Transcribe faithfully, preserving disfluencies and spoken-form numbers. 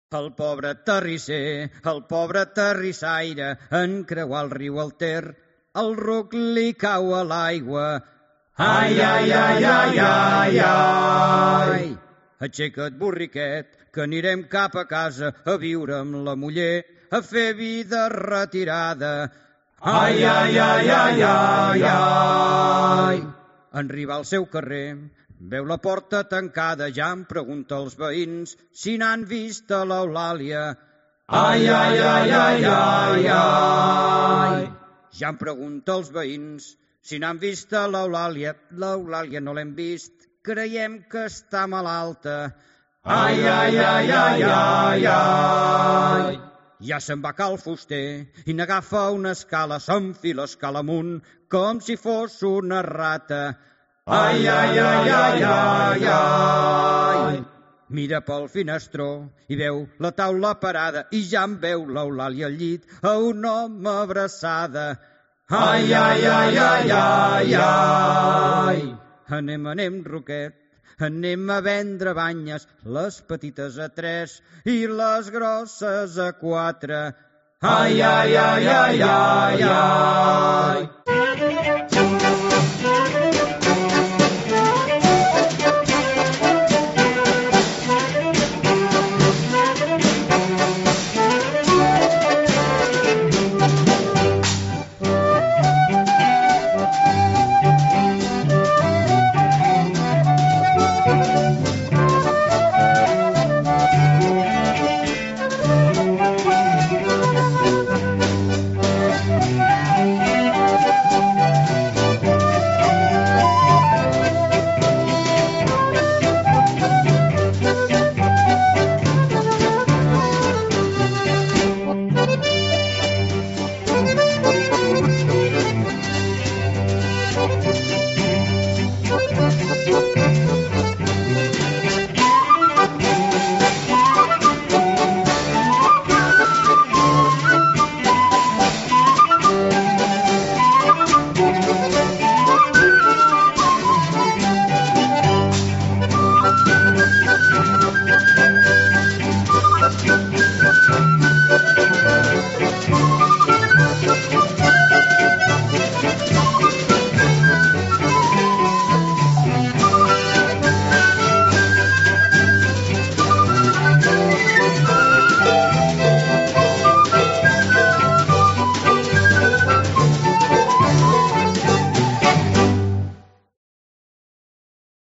El pobre terrisser, el pobre terrissaire, en creuar el riu el Ter, el ruc li cau a l'aigua. Ai, ai, ai, ai, ai, ai! Aixeca't, borriquet, que anirem cap a casa a viure amb la muller, a fer vida retirada. Ai, ai, ai, ai, ai, ai! En arribar al seu carrer, veu la porta tancada, ja em pregunta als veïns si n'han vist a l'Eulàlia. Ai, ai, ai, ai, ai, ai! Ja em pregunta als veïns si n'han vist a l'Eulàlia. L'Eulàlia no l'hem vist, creiem que està malalta. Ai, ai, ai, ai, ai, ai! Ja se'n va cal fuster i n'agafa una escala, s'enfila escala amunt com si fos una rata. Ai, ai, ai, ai, ai, ai! Mira pel finestró i veu la taula parada i ja en veu l'Eulàlia al llit a un home abraçada. Ai, ai, ai, ai, ai, ai! Anem, anem, Roquet, anem a vendre banyes, les petites a tres i les grosses a quatre. Ai, ai, ai, ai, ai, ai!